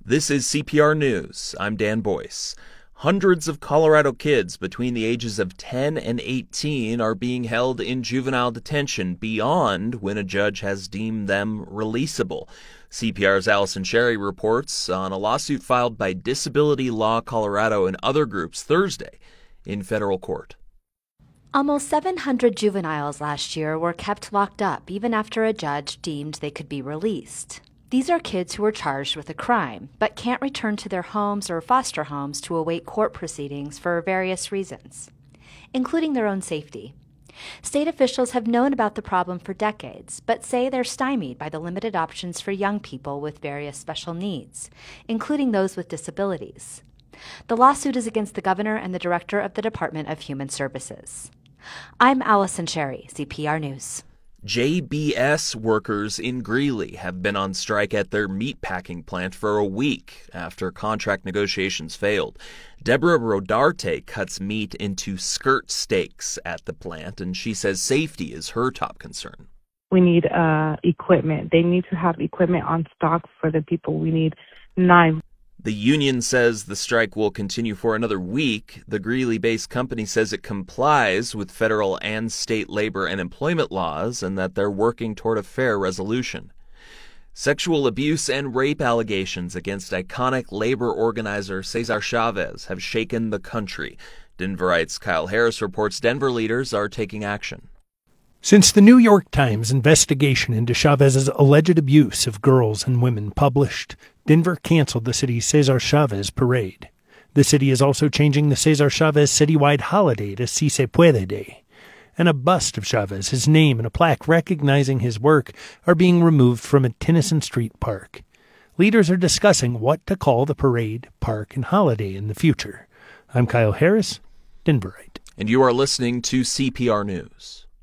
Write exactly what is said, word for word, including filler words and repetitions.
This is C P R News. I'm Dan Boyce. Hundreds of Colorado kids between the ages of ten and eighteen are being held in juvenile detention beyond when a judge has deemed them releasable. C P R's Allison Sherry reports on a lawsuit filed by Disability Law Colorado and other groups Thursday in federal court. Almost seven hundred juveniles last year were kept locked up even after a judge deemed they could be released. These are kids who were charged with a crime, but can't return to their homes or foster homes to await court proceedings for various reasons, including their own safety. State officials have known about the problem for decades, but say they're stymied by the limited options for young people with various special needs, including those with disabilities. The lawsuit is against the governor and the director of the Department of Human Services. I'm Allison Sherry, C P R News. J B S workers in Greeley have been on strike at their meatpacking plant for a week after contract negotiations failed. Deborah Rodarte cuts meat into skirt steaks at the plant, and she says safety is her top concern. We need uh, equipment. They need to have equipment on stock for the people. We need knives. The union says the strike will continue for another week. The Greeley-based company says it complies with federal and state labor and employment laws and that they're working toward a fair resolution. Sexual abuse and rape allegations against iconic labor organizer Cesar Chavez have shaken the country. Denverite's Kyle Harris reports Denver leaders are taking action. Since the New York Times investigation into Chavez's alleged abuse of girls and women published, Denver canceled the city's Cesar Chavez parade. The city is also changing the Cesar Chavez citywide holiday to Si Se Puede Day. And a bust of Chavez, his name, and a plaque recognizing his work are being removed from a Tennyson Street park. Leaders are discussing what to call the parade, park, and holiday in the future. I'm Kyle Harris, Denverite. And you are listening to C P R News.